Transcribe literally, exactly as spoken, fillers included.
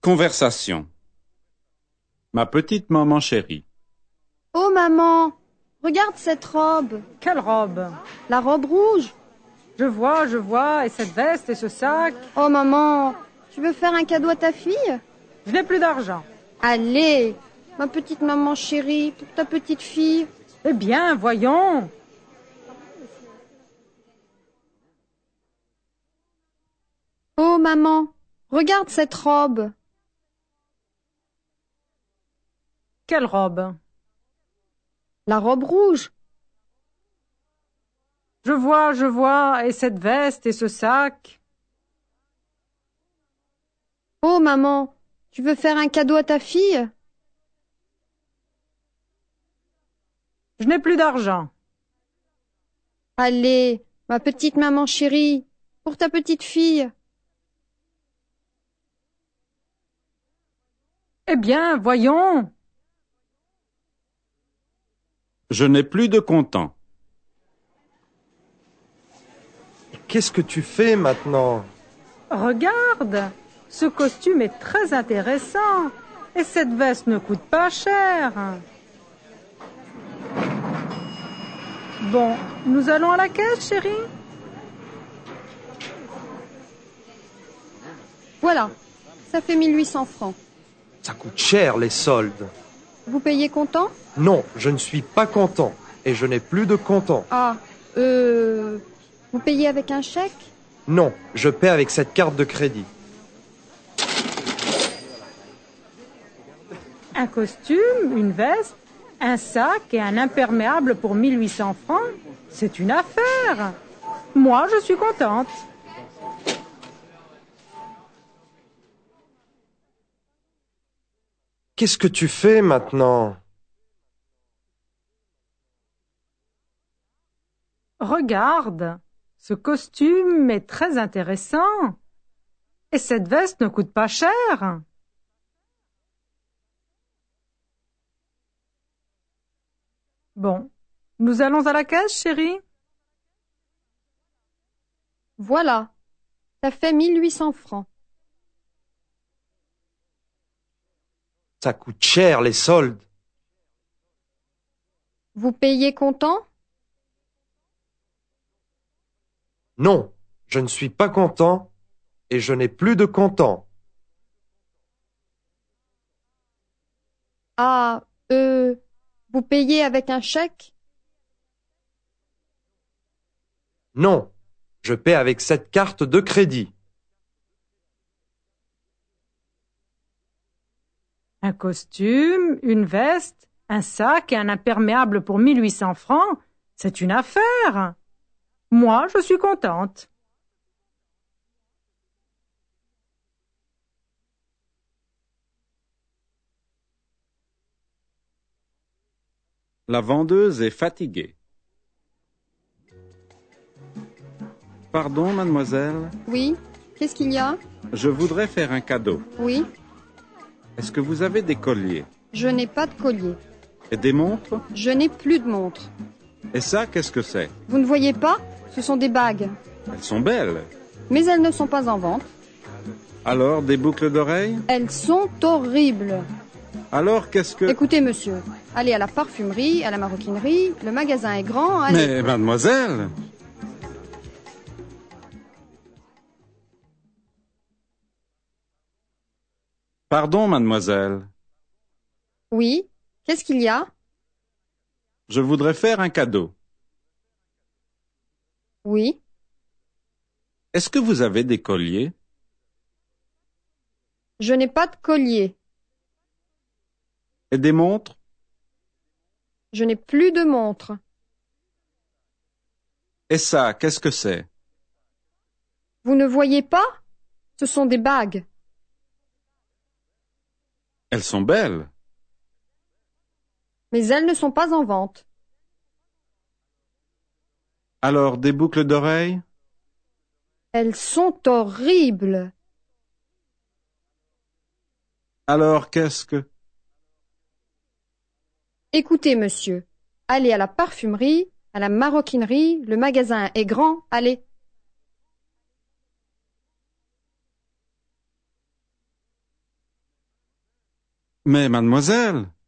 Conversation. Ma petite maman chérie. Oh maman, regarde cette robe. Quelle robe? La robe rouge. Je vois, je vois, et cette veste et ce sac. Oh maman, tu veux faire un cadeau à ta fille? Je n'ai plus d'argent. Allez, ma petite maman chérie, pour ta petite fille. Eh bien, voyons. Oh maman, regarde cette robe. Quelle robe? La robe rouge. Je vois, je vois, et cette veste et ce sac. Oh maman, tu veux faire un cadeau à ta fille? Je n'ai plus d'argent. Allez, ma petite maman chérie, pour ta petite fille. Eh bien, voyons. Je n'ai plus de comptant. Qu'est-ce que tu fais maintenant? Regarde, ce costume est très intéressant. Et cette veste ne coûte pas cher. Bon, nous allons à la caisse, chérie. Voilà, ça fait mille huit cents francs. Ça coûte cher, les soldes. Vous payez comptant? Non, je ne suis pas content. Et je n'ai plus de comptant. Ah, euh... Vous payez avec un chèque? Non, je paie avec cette carte de crédit. Un costume, une veste, un sac et un imperméable pour mille huit cents francs, c'est une affaire. Moi, je suis contente. Qu'est-ce que tu fais maintenant? Regarde, ce costume est très intéressant. Et cette veste ne coûte pas cher. Bon, nous allons à la caisse, chérie. Voilà, ça fait mille huit cents francs. Ça coûte cher, les soldes. Vous payez comptant? Non, je ne suis pas content et je n'ai plus de comptant. Ah, euh... Vous payez avec un chèque? Non, je paie avec cette carte de crédit. Un costume, une veste, un sac et un imperméable pour mille huit cents francs, c'est une affaire. Moi, je suis contente. La vendeuse est fatiguée. Pardon, mademoiselle, Oui, qu'est-ce qu'il y a? je voudrais faire un cadeau. Oui, Est-ce que vous avez des colliers je n'ai pas de collier. et des montres? Je n'ai plus de montre. Et ça, qu'est-ce que c'est? Vous ne voyez pas? Ce sont des bagues. Elles sont belles. Mais elles ne sont pas en vente. Alors, des boucles d'oreilles? Elles sont horribles. Alors, qu'est-ce que... Écoutez, monsieur, allez à la parfumerie, à la maroquinerie, le magasin est grand, allez. Mais, mademoiselle... Pardon, mademoiselle, Oui, qu'est-ce qu'il y a? je voudrais faire un cadeau. Oui, Est-ce que vous avez des colliers? je n'ai pas de collier. Et des montres? Je n'ai plus de montre. Et ça, qu'est-ce que c'est? Vous ne voyez pas? Ce sont des bagues. Elles sont belles. Mais elles ne sont pas en vente. Alors, des boucles d'oreilles? Elles sont horribles. Alors, qu'est-ce que... Écoutez, monsieur, allez à la parfumerie, à la maroquinerie, le magasin est grand, allez. Mais mademoiselle,